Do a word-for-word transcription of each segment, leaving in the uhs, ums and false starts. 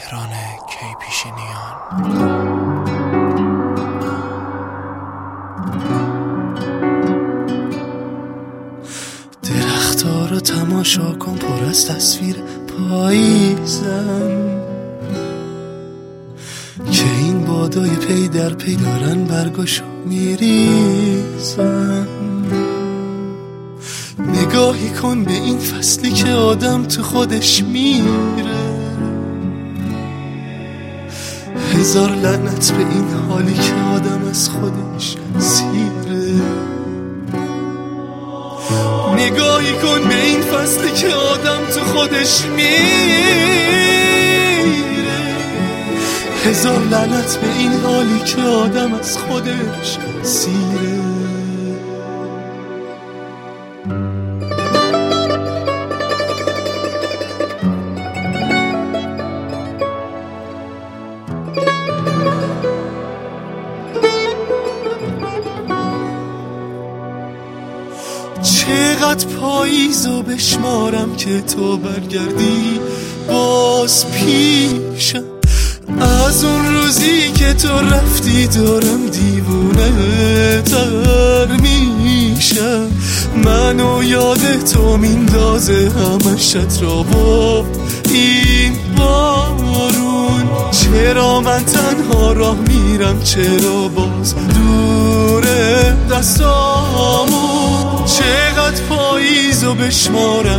تهران کیپیشینیان. درخت‌ها رو تماشا کن پر از تصویر پاییزن که این بادای پی در پی دارن برگاشو میریزن. نگاهی کن به این فصلی که آدم تو خودش میره. هزار لعنت به این حالی که آدم از خودش سیره. نگاهی کن به این فصلی که آدم تو خودش میره. هزار لعنت به این حالی که آدم از خودش سیره. چقدر پاییزو بشمارم که تو برگردی باز پیشم. از اون روزی که تو رفتی دارم دیوونه تر میشم. منو یاد تو میندازه همشت را با این بارون. چرا من تنها راه میرم، چرا باز دوره دستامون. چقدر پاییزو بشمارم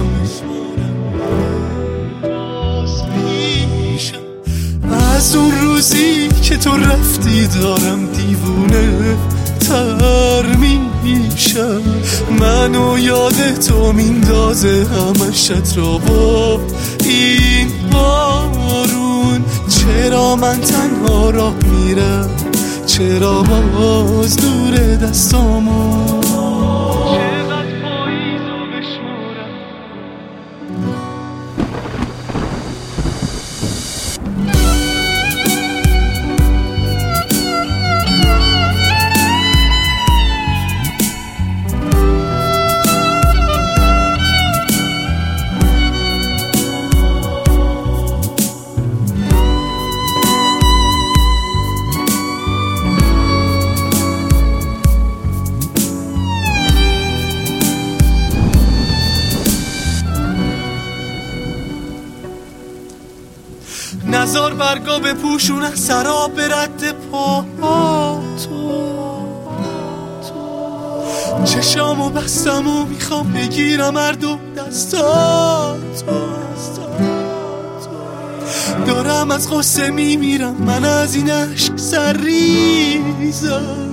باز پیشم. از اون روزی که تو رفتی دارم دیوونه تر میشم. منو یاد تو میندازه همشت را با این بارون. چرا من تنها راه میرم، چرا باز دور دستامون. نزار برگا به پوشون سراب به رد پا تو. چشامو بستم و میخوام بگیرم هر دو دستاتو. دارم از غصه میمیرم من از این عشق سرریزم.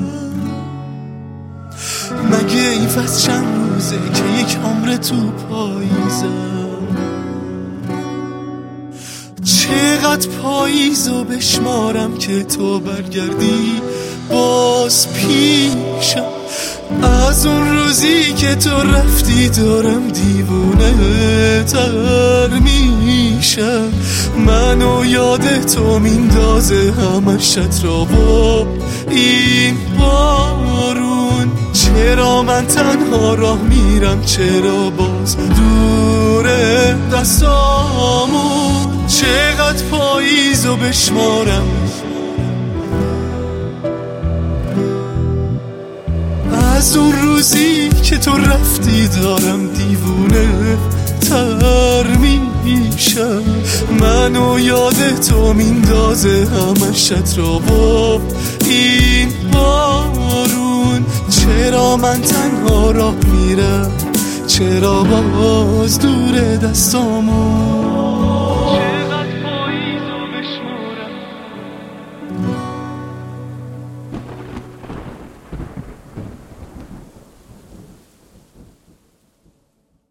مگه این فصل چند روزه که یک عمر تو پاییزم. چقدر پاییزو بشمارم که تو برگردی باز پیشم. از اون روزی که تو رفتی دارم دیوونه تر میشم. منو یاد تو میندازه همشت را با این بارون. چرا من تنها راه میرم، چرا باز دوره دستامون. چقدر پاییزو بشمارم از اون روزی که تو رفتی دارم دیوونه تر میشم. منو یاد تو میندازه همشت را با این بارون. چرا من تنها راه میرم، چرا باز دور دستامون.